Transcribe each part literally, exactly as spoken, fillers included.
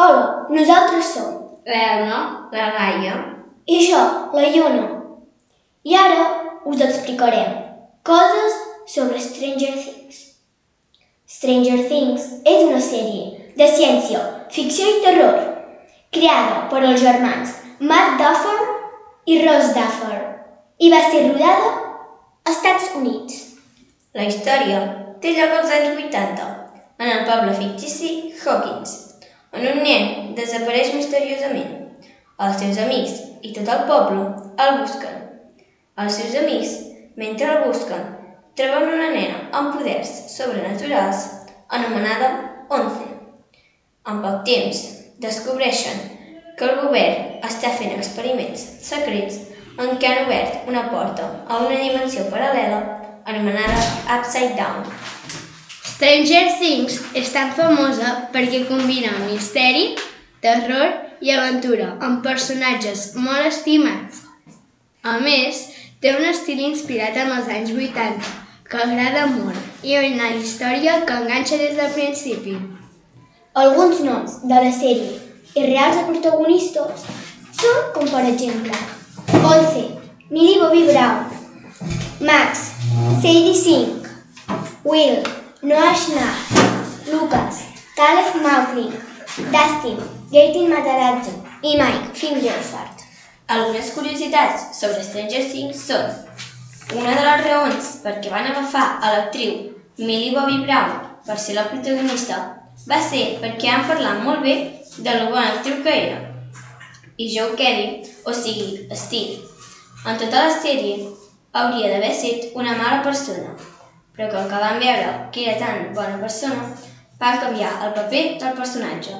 Hola, nosaltres som l'Elna, la Laia i jo, la Iona. I ara us explicarem coses sobre Stranger Things. Stranger Things és una sèrie de ciència, ficció i terror creada per els germans Matt Duffer i Ross Duffer i va ser rodada als Estats Units. La història té lloc als anys vuitanta, en el poble fictici Hawkins, on un nen desapareix misteriosament. Els seus amics i tot el poble el busquen. Els seus amics, mentre el busquen, troben una nena amb poders sobrenaturals anomenada Onze. En poc temps, descobreixen que el govern està fent experiments secrets en què han obert una porta a una dimensió paral·lela anomenada Upside Down. Stranger Things és tan famosa perquè combina misteri, terror i aventura amb personatges molt estimats. A més, té un estil inspirat en els anys vuitanta, que agrada molt, i una història que enganxa des del principi. Alguns noms de la sèrie i reals de protagonistes són com per exemple Onze, Millie Bobby Brown, Max, Sadie Sink, Will, Noah Schnapp, Lucas, Caleb Maupin, Dustin, Gaten Matarazzo i Mike Fingerfart. Algunes curiositats sobre Stranger Things són: una de les raons per què van agafar a l'actriu Millie Bobby Brown per ser la protagonista va ser perquè han parlat molt bé de lo bona actriu que era. I Joe Kelly, o sigui, Steve, en tota la sèrie hauria d'haver estat una mala persona, però com que van veure que era tan bona persona, van canviar el paper del personatge.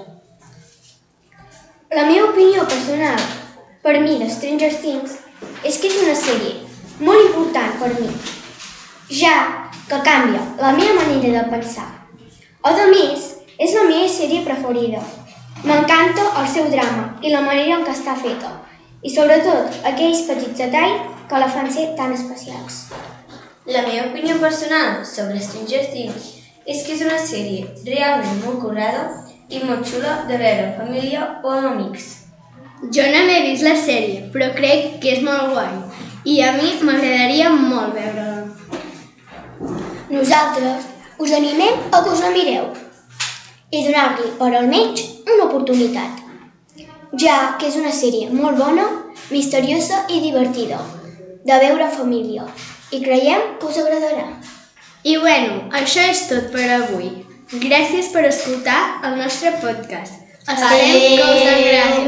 La meva opinió personal per mi de Stranger Things és que és una sèrie molt important per mi, ja que canvia la meva manera de pensar. A més, és la meva sèrie preferida. M'encanta el seu drama i la manera en què està feta, i sobretot aquells petits detalls que la fan ser tan especials. La meva opinió personal sobre Stranger Things és que és una sèrie realment molt currada i molt xula de veure en família o amb amics. Jo no m'he vist la sèrie, però crec que és molt guai i a mi m'agradaria molt veure-la. Nosaltres us animem a que us la mireu i donar-li per almenys una oportunitat, ja que és una sèrie molt bona, misteriosa i divertida de veure en família, i creiem que us agradarà. I bueno, això és tot per avui. Gràcies per escoltar el nostre podcast. Esperem que us agradi.